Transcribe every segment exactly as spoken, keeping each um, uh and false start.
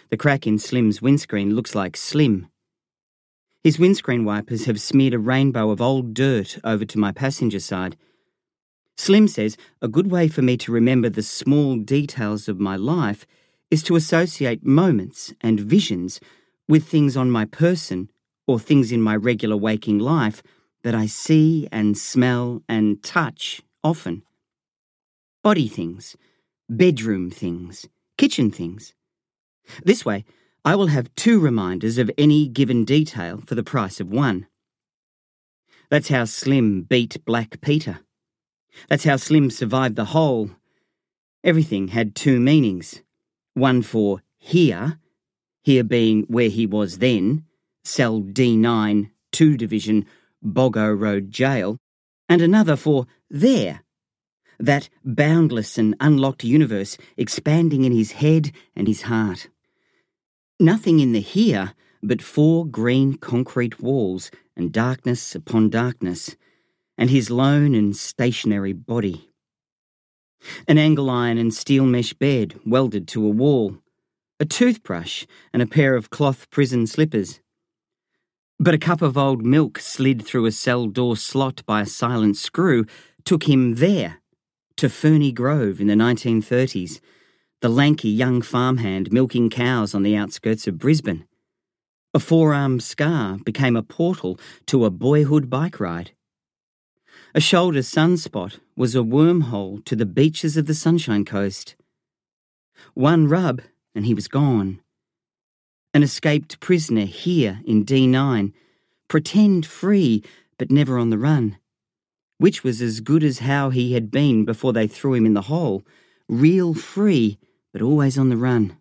The crack in Slim's windscreen looks like Slim. His windscreen wipers have smeared a rainbow of old dirt over to my passenger side. Slim says a good way for me to remember the small details of my life is to associate moments and visions with things on my person or things in my regular waking life that I see and smell and touch often. Body things, bedroom things, kitchen things. This way, I will have two reminders of any given detail for the price of one. That's how Slim beat Black Peter. That's how Slim survived the hole. Everything had two meanings. One for here, here being where he was then, cell D nine, two Division, Boggo Road Jail, and another for there, that boundless and unlocked universe expanding in his head and his heart. Nothing in the here but four green concrete walls and darkness upon darkness, and his lone and stationary body. An angle iron and steel mesh bed welded to a wall, a toothbrush and a pair of cloth prison slippers. But a cup of old milk slid through a cell door slot by a silent screw took him there, to Ferny Grove in the nineteen thirties, the lanky young farmhand milking cows on the outskirts of Brisbane. A forearm scar became a portal to a boyhood bike ride. A shoulder sunspot was a wormhole to the beaches of the Sunshine Coast. One rub and he was gone. An escaped prisoner here in D nine, pretend free but never on the run, which was as good as how he had been before they threw him in the hole, real free but always on the run.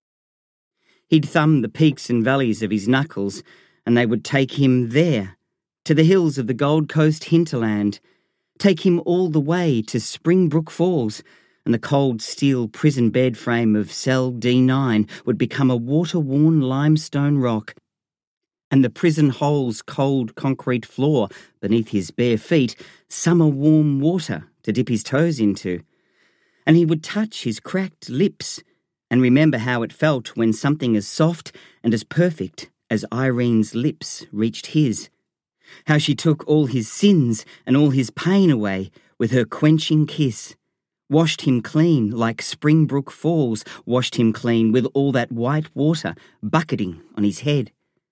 He'd thumb the peaks and valleys of his knuckles, and they would take him there, to the hills of the Gold Coast hinterland, take him all the way to Springbrook Falls, and the cold steel prison bed frame of cell D nine would become a water-worn limestone rock, and the prison hole's cold concrete floor beneath his bare feet summer warm water to dip his toes into. And he would touch his cracked lips and remember how it felt when something as soft and as perfect as Irene's lips reached his. How she took all his sins and all his pain away with her quenching kiss, washed him clean like Springbrook Falls washed him clean with all that white water bucketing on his head.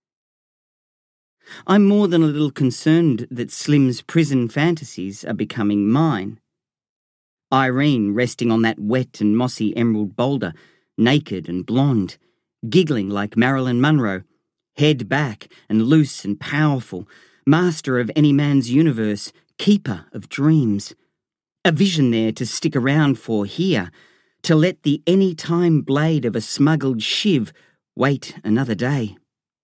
I'm more than a little concerned that Slim's prison fantasies are becoming mine. Irene resting on that wet and mossy emerald boulder, naked and blonde, giggling like Marilyn Monroe, head back and loose and powerful, master of any man's universe, keeper of dreams. A vision there to stick around for here, to let the any-time blade of a smuggled shiv wait another day.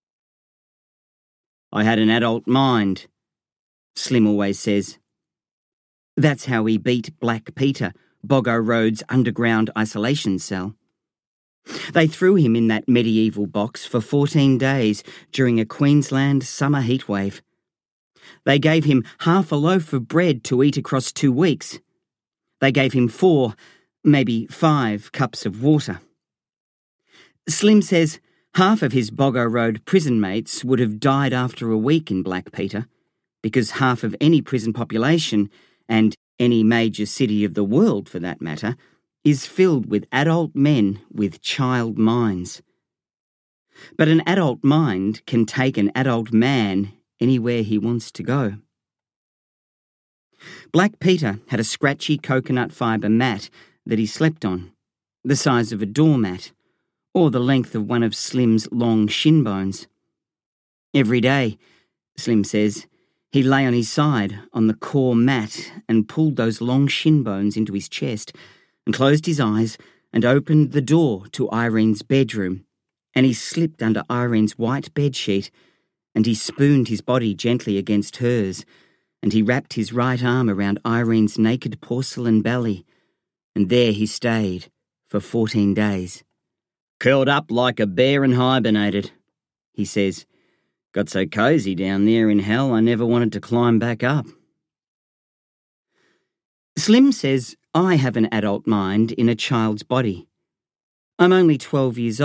I had an adult mind, Slim always says. That's how he beat Black Peter, Boggo Road's underground isolation cell. They threw him in that medieval box for fourteen days during a Queensland summer heatwave. They gave him half a loaf of bread to eat across two weeks. They gave him four, maybe five cups of water. Slim says half of his Boggo Road prison mates would have died after a week in Black Peter, because half of any prison population, and any major city of the world for that matter, is filled with adult men with child minds. But an adult mind can take an adult man anywhere he wants to go. Black Peter had a scratchy coconut fibre mat that he slept on, the size of a doormat, or the length of one of Slim's long shin bones. Every day, Slim says, he lay on his side on the core mat and pulled those long shin bones into his chest and closed his eyes and opened the door to Irene's bedroom, and he slipped under Irene's white bedsheet, and he spooned his body gently against hers, and he wrapped his right arm around Irene's naked porcelain belly, and there he stayed for fourteen days. Curled up like a bear and hibernated, he says. Got so cosy down there in hell I never wanted to climb back up. Slim says I have an adult mind in a child's body. I'm only twelve years old.